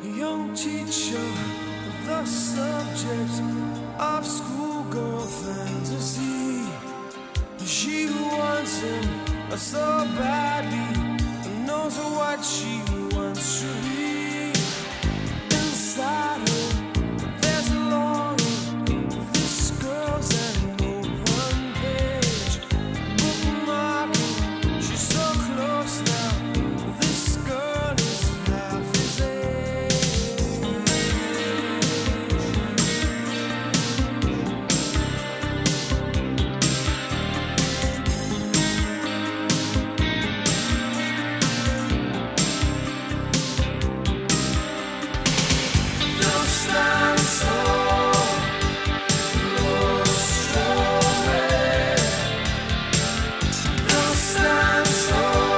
young teacher, the subject of schoolgirl fantasy. She wants him so badly, knows what she wants to be. Inside her, there's a longing. This girl's an open page, bookmarking. She's so close now. This girl is half his age. Don't stand so close to me. Don't stand so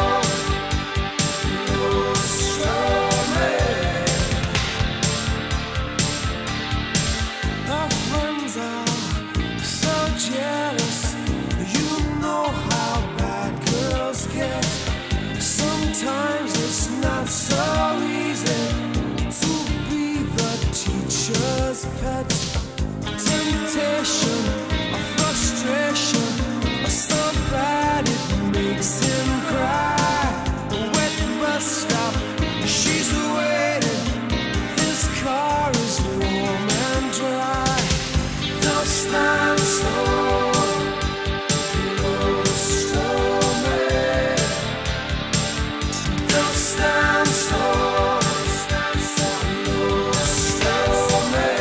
close to me. Our friends are so jealous. You know how bad girls get. Sometimes it's not so easy to be the teacher's pet. Temptation, a frustration, so bad it makes him cry. A wet bus stop, she's waiting. His car is warm and dry. Don't stand so close to me. Don't stand so close to me.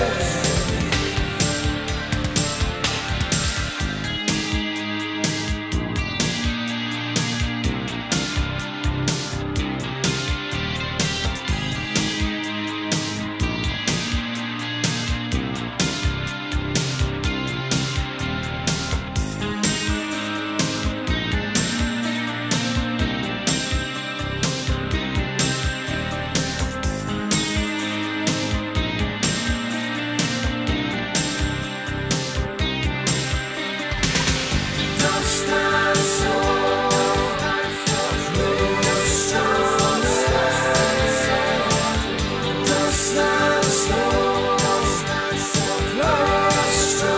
Don't stand so close to me. Don't stand so close to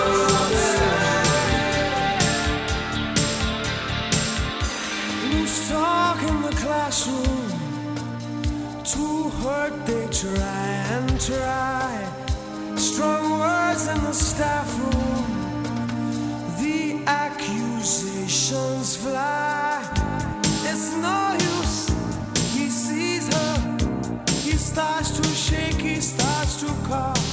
me. Loose talk in the classroom. To hurt they try and try. Strong words in the staff room. The accusations fly. It's no use. He sees her. He starts to shake. He starts to cough.